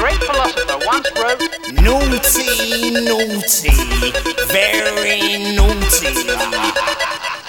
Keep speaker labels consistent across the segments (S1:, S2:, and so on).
S1: great philosopher once wrote,
S2: naughty, naughty, very naughty.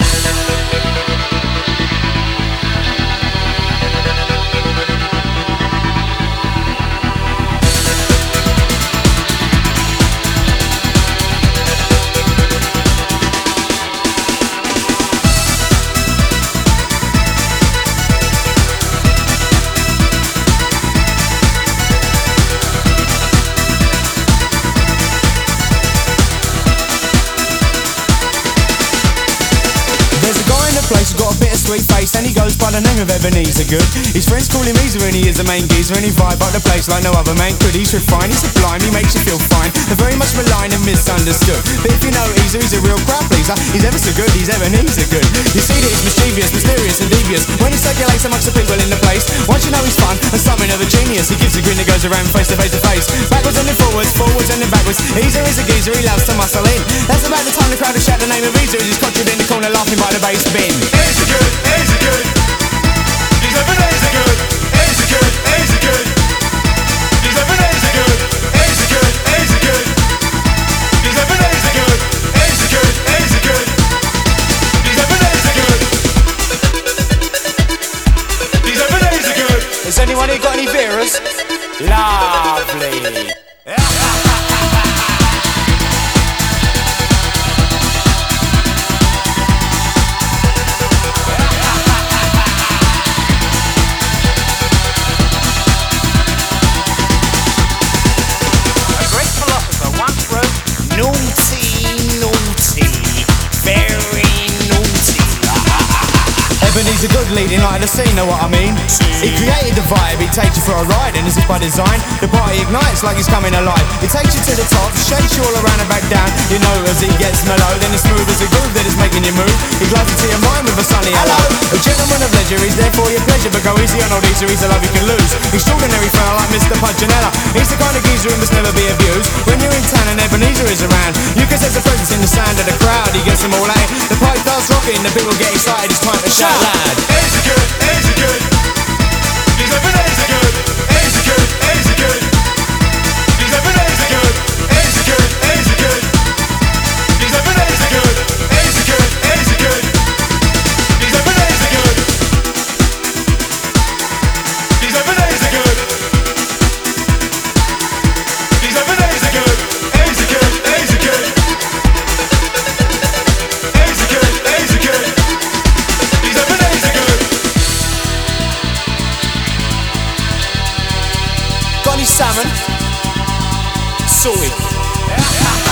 S3: He's got a bittersweet face and he goes by the name of Ebenezer Good. His friends call him Easer and he is the main geezer, and he vibe up the place like no other man could. He's refined, he's sublime, he makes you feel fine, and very much maligned and misunderstood. But if you know Easer, he's a real crowd pleaser. He's ever so good, he's Ebenezer Good. You see that he's mischievous, mysterious and devious when he circulates amongst the people in the place. Once you know he's fun and something of a genius, he gives a grin that goes around face to face to face, backwards and then forwards, forwards and then backwards. Easer is a geezer, he loves to muscle in. That's about the time the crowd will shout the name of Easer as he's conjured in the corner laughing by the bass bin.
S4: Easer Good, Easer Good, he's Ebenezer Good. Easer Good, Easer Good, he's Ebenezer Good. Easer Good, Easer Good, he's Ebenezer Good. Easer Good, Easer Good, he's Ebenezer Good. He's Ebenezer Good.
S3: Has anyone here got any beerers? Lovely. Ebenezer Good leading light of the scene, know what I mean? He created the vibe, he takes you for a ride, and as if by design, the party ignites like it's coming alive. He takes you to the top, shakes you all around and back down. You know as he gets mellow, then it's smooth as a groove that is making you move. He glides into your mind with a sunny hello. A gentleman of leisure, he's there for your pleasure, but go easy on old Easer, he's a love you can lose. Extraordinary fella like Mr. Punchinella, he's the kind of geezer who must never be abused. When you're in town and Ebenezer is around, you can sense the presence in the sound of the crowd. He gets them all out, the party starts rocking, the people get excited, it's time to shout loud.
S4: Easer Good, Easer Good, he's Ebenezer Good. Easer Good, Easer Good, he's Ebenezer Good. Easer Good, Easer Good, he's Ebenezer Good. Easer Good, Easer Good, he's Ebenezer Good. He's Ebenezer Good. He's Ebenezer Good. Easer Good, Easer Good, Easer Good, Easer Good, he's Ebenezer Good.
S3: Got any salmon? Sorted.